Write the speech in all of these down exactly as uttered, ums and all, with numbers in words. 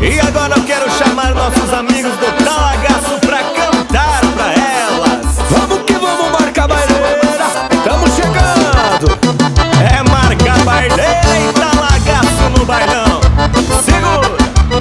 E agora eu quero chamar nossos amigos do Talagaço pra cantar pra elas. Vamos que vamos, marca baileira, tamo chegando. É marca baileira e Talagaço no bailão. Segura!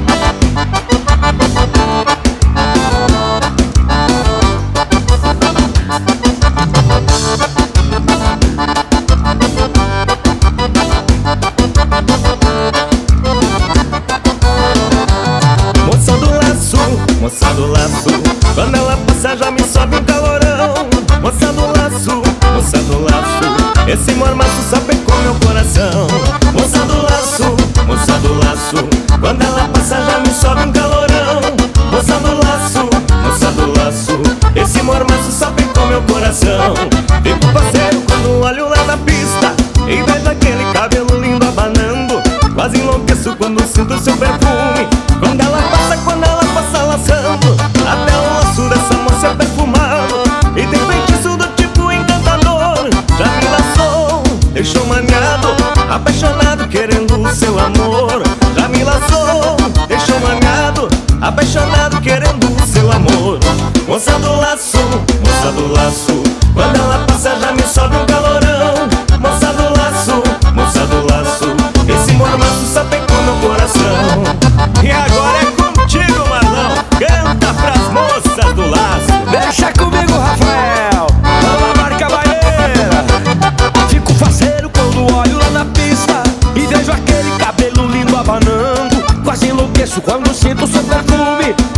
Moça do laço, moça do laço, quando ela passa já me sobe um calorão. Moça do laço, moça do laço, esse mormaço sapecou meu coração. Moça do laço, moça do laço, quando ela passa já me sobe um calorão. Moça do laço, moça do laço, esse mormaço sapecou meu coração. Fico parceiro quando olho lá na pista e vejo aquele cabelo lindo abanando. Quase enlouqueço quando sinto seu perfume, quando ela passa, quando ela passa laçando. Até o laço dessa moça é perfumado e tem feitiço do tipo encantador. Já me laçou, deixou maniado, apaixonado, querendo o seu amor. Já me laçou, deixou maniado, apaixonado, querendo o seu amor. Moça do laço, moça do laço, quando ela passa já me sobe um calorão. Moça do laço, moça do laço, esse mormaço sapecou meu coração. E agora é contigo, Marlão, canta pras moças do laço. Deixa comigo, Rafael, vamos, marca baileira. Fico faceiro quando olho lá na pista e vejo aquele cabelo lindo abanando. Quase enlouqueço quando sinto seu perfume,